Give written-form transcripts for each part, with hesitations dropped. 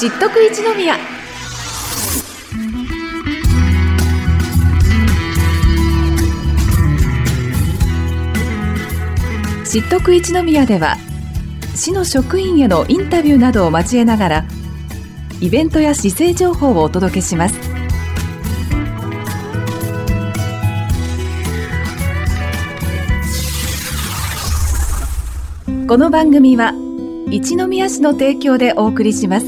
知っとく一宮。知っとく一宮では、市の職員へのインタビューなどを交えながら、イベントや市政情報をお届けします。この番組は一宮市の提供でお送りします。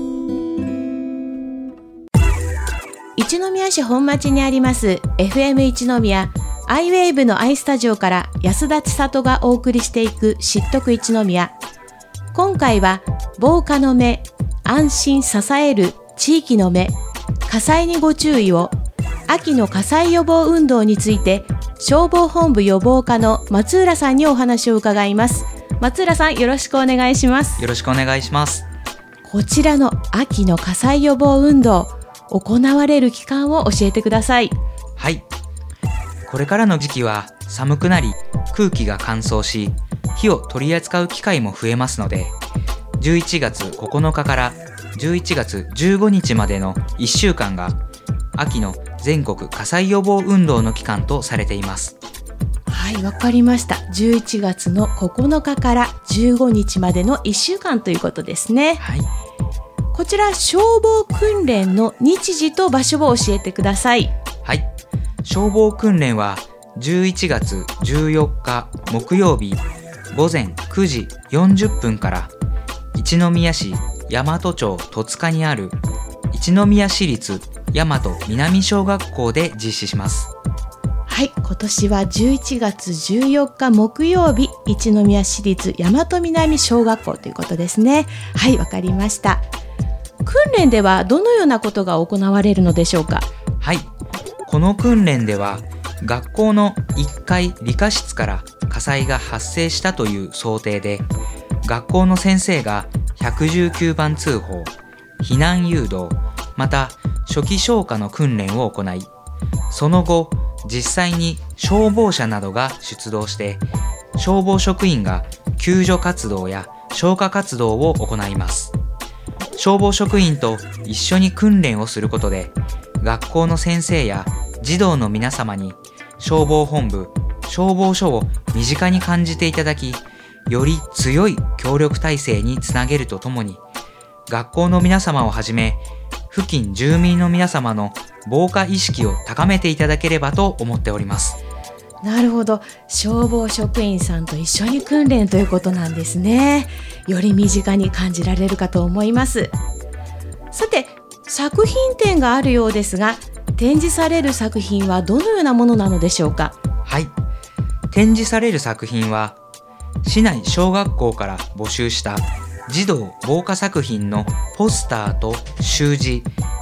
一宮市本町にあります FM 一宮iWave の i スタジオから安田千里がお送りしていく知っとく一宮。今回は防火の目、安心支える地域の目、火災にご注意を、秋の火災予防運動について消防本部予防課の松浦さんにお話を伺います。松浦さん、よろしくお願いします。 よろしくお願いします。 こちらの秋の火災予防運動、行われる期間を教えてください。 はい。これからの時期は寒くなり、空気が乾燥し、火を取り扱う機会も増えますので、11月9日から11月15日までの1週間が秋の全国火災予防運動の期間とされています。 はい、わかりました。11月の9日から15日までの1週間ということですね。 はい。 こちら消防訓練の日時と場所を教えてください。 はい。消防訓練は11月14日木曜日午前9時40分から一宮市大和町戸塚にある一宮市立大和南小学校で実施します。 はい、今年は11月14日木曜日、一宮市立大和南小学校ということですね。はい、わかりました。訓練ではどのようなことが行われるのでしょうか？ はい、この訓練では学校の1階理科室から火災が発生したという想定で、学校の先生が119番通報、避難誘導、また初期消火の訓練を行い、その後実際に消防車などが出動して消防職員が救助活動や消火活動を行います。消防職員と一緒に訓練をすることで、学校の先生や児童の皆様に消防本部、消防署を身近に感じていただき、より強い協力体制につなげるとともに、学校の皆様をはじめ付近住民の皆様の防火意識を高めていただければと思っております。 なるほど、消防職員さんと一緒に訓練ということなんですね。より身近に感じられるかと思います。さて、作品展があるようですが、展示される作品はどのようなものなのでしょうか？ はい、展示される作品は市内小学校から募集した児童防火作品のポスターと習字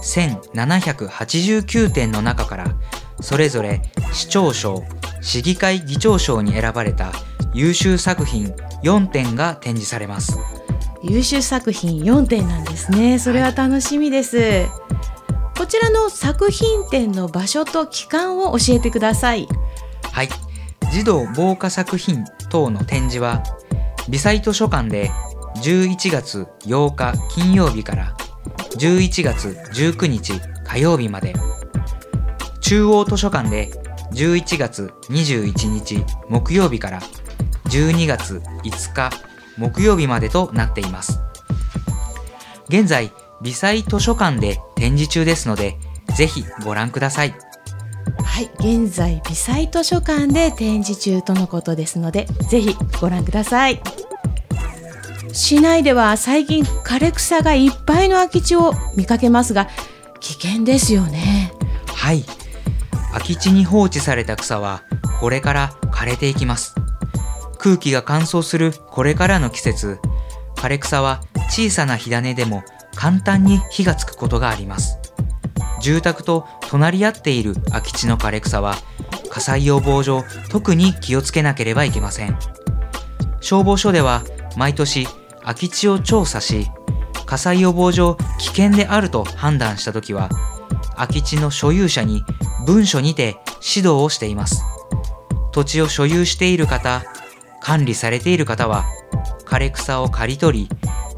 1789点の中から、それぞれ市長賞、市議会議長賞に選ばれた優秀作品4点が展示されます。 優秀作品4点なんですね。それは楽しみです。こちらの作品展の場所と期間を教えてください。 はい、児童防火作品等の展示は微細図書館で11月8日金曜日から11月19日火曜日まで、中央図書館で11月21日木曜日から12月5日木曜日までとなっています。現在微細図書館で展示中ですので、ぜひご覧ください。 はい、現在微細図書館で展示中とのことですので、ぜひご覧ください。市内では最近枯れ草がいっぱいの空き地を見かけますが、危険ですよね。 はい、空き地に放置された草はこれから枯れていきます。空気が乾燥するこれからの季節、枯れ草は小さな火種でも簡単に火がつくことがあります。住宅と隣り合っている空き地の枯れ草は火災予防上特に気をつけなければいけません。消防署では毎年空き地を調査し、火災予防上危険であると判断したときは空き地の所有者に文書にて指導をしています。土地を所有している方、管理されている方は枯れ草を刈り取り、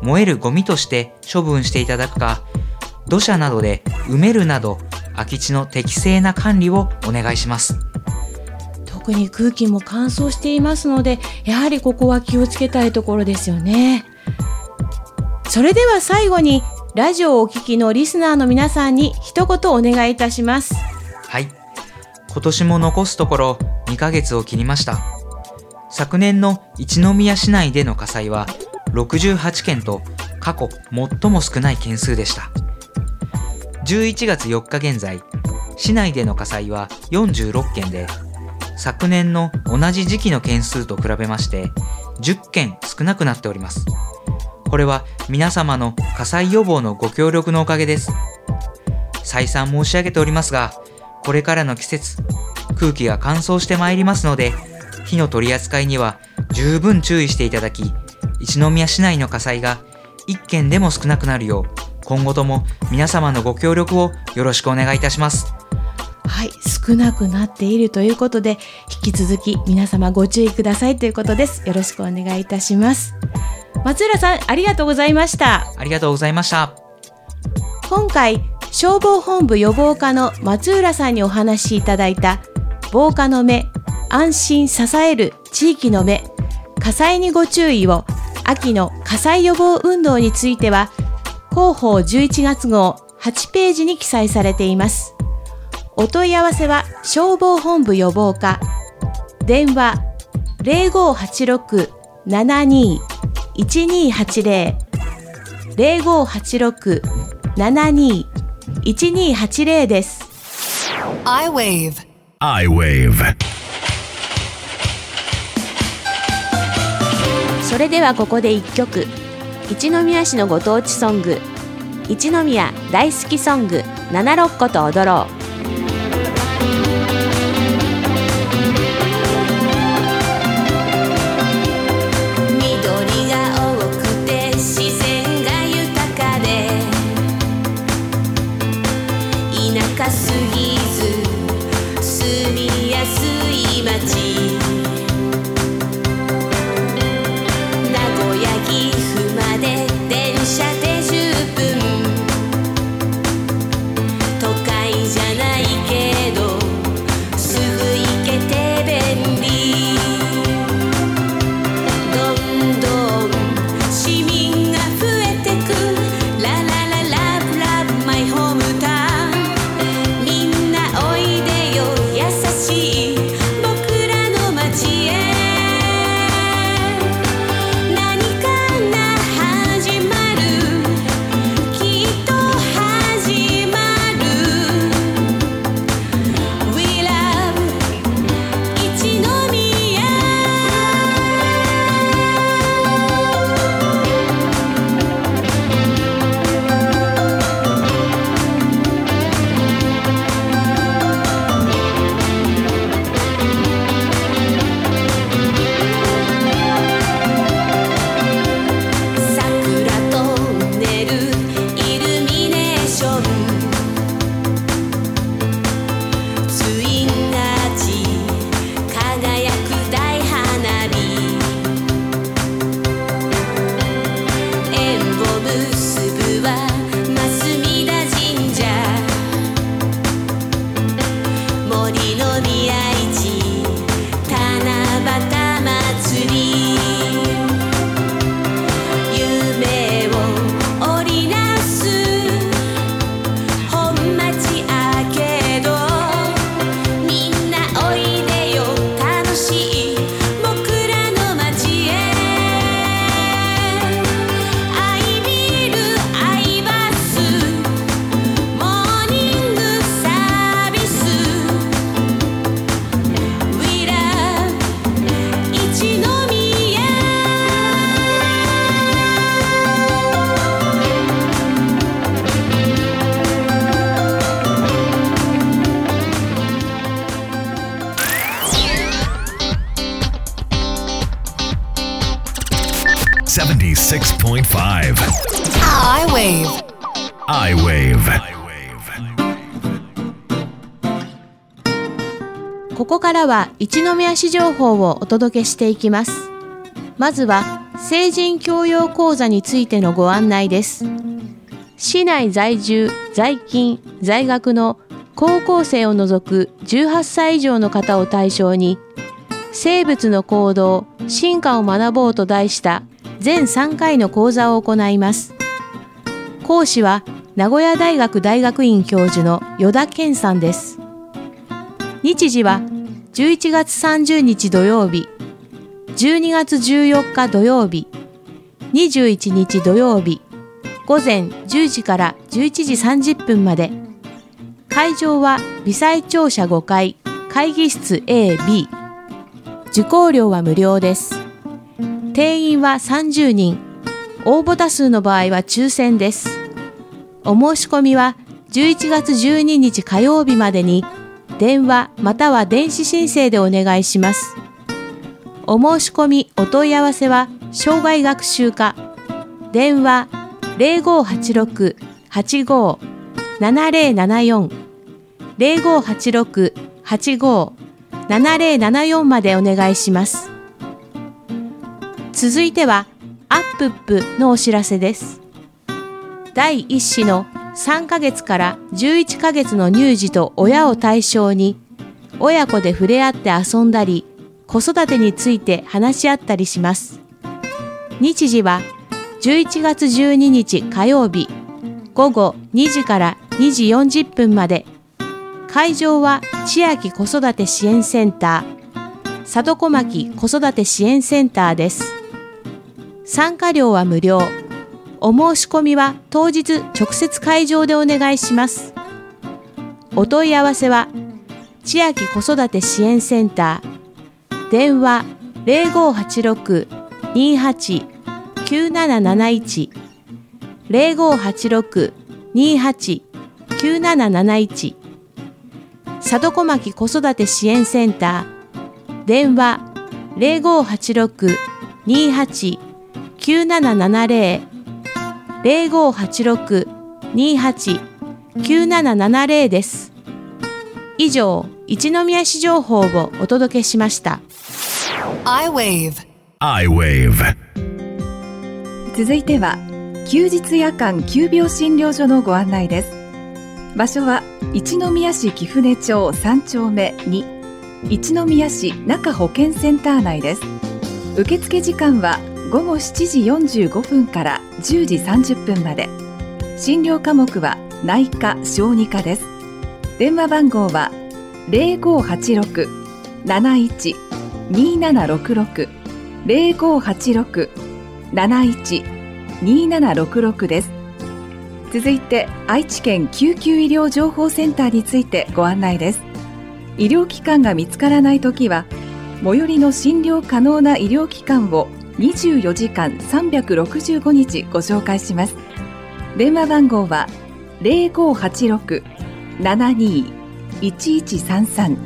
燃えるゴミとして処分していただくか、土砂などで埋めるなど空き地の適正な管理をお願いします。 特に空気も乾燥していますので、やはりここは気をつけたいところですよね。それでは最後にラジオをお聞きのリスナーの皆さんに一言お願いいたします。 はい、今年も残すところ2ヶ月を切りました。昨年の一宮市内での火災は68件と過去最も少ない件数でした。11月4日現在、市内での火災は46件で、昨年の同じ時期の件数と比べまして10件少なくなっております。これは皆様の火災予防のご協力のおかげです。再三申し上げておりますが、これからの季節、空気が乾燥してまいりますので、火の取り扱いには十分注意していただき、一宮市内の火災が1件でも少なくなるよう、今後とも皆様のご協力をよろしくお願いいたします。 はい、少なくなっているということで、引き続き皆様ご注意くださいということです。よろしくお願いいたします。松浦さん、ありがとうございました。 ありがとうございました。 今回、消防本部予防課の松浦さんにお話しいただいた防火の目、安心支える地域の目、火災にご注意を、秋の火災予防運動については、広報11月号8ページに記載されています。お問い合わせは消防本部予防課、電話 0586-72-1280 0586-72-1280 です。 I-Wave それではここで1曲、一宮市のご当地ソング、一宮大好きソング76個と踊ろう。 76.5 I-Wave ここからは一宮市情報をお届けしていきます。まずは成人教養講座についてのご案内です。市内在住、在勤、在学の高校生を除く18歳以上の方を対象に、生物の行動、進化を学ぼうと題した全3回の講座を行います。講師は名古屋大学大学院教授の依田健さんです。日時は11月30日土曜日、12月14日土曜日、21日土曜日、午前10時から11時30分まで。会場は微細庁舎5階、会議室 A、B。受講料は無料です。定員は30人。応募多数の場合は抽選です。お申し込みは11月12日火曜日までに電話または電子申請でお願いします。お申し込みお問い合わせは障害学習課電話 0586-85-7074 0586-85-7074までお願いします。続いてはアップップのお知らせです。第1子の3ヶ月から11ヶ月の乳児と親を対象に親子で触れ合って遊んだり子育てについて話し合ったりします。日時は11月12日火曜日午後2時から2時40分まで。会場は千秋子育て支援センター里小牧子育て支援センターです。参加料は無料。お申し込みは当日直接会場でお願いします。お問い合わせは千秋子育て支援センター電話 0586-28-9771 0586-28-9771里小牧子育て支援センター電話 0586-28-9770 0586-28-9770 です。以上、一宮市情報をお届けしました。 I-Wave 続いては休日夜間急病診療所のご案内です。場所は一宮市貴船町3丁目2一宮市中保健センター内です。受付時間は午後7時45分から10時30分まで。診療科目は内科・小児科です。電話番号は 0586-71-2766 0586-71-2766 です。続いて愛知県救急医療情報センターについてご案内です。医療機関が見つからないときは最寄りの診療可能な医療機関を24時間365日ご紹介します。電話番号は 0586-72-1133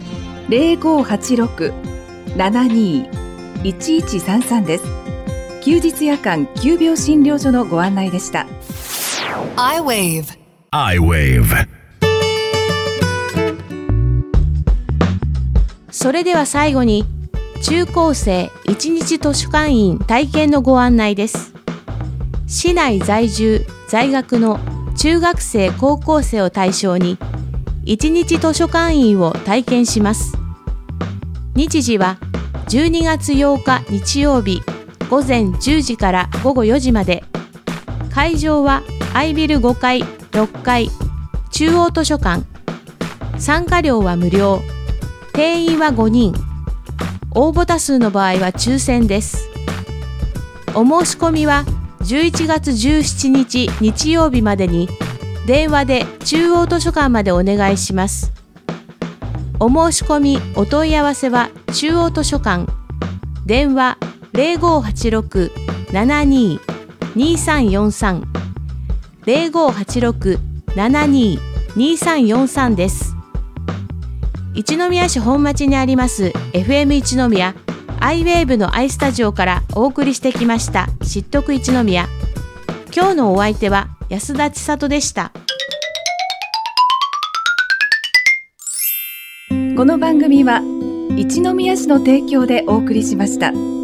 0586-72-1133 です。休日夜間急病診療所のご案内でした。 I-Wave それでは最後に中高生1日図書館員体験のご案内です。市内在住在学の中学生高校生を対象に1日図書館員を体験します。日時は12月8日日曜日午前10時から午後4時まで。会場はアイビル5階6階中央図書館。参加料は無料。定員は5人。応募多数の場合は抽選です。お申し込みは11月17日日曜日までに電話で中央図書館までお願いします。お申し込みお問い合わせは中央図書館電話 0586-72-2343 0586-72-2343 です。一宮市本町にあります FM 一宮I-Wave の I スタジオからお送りしてきました知っとく一宮。今日のお相手は安田千里でした。 この番組は一宮市の提供でお送りしました。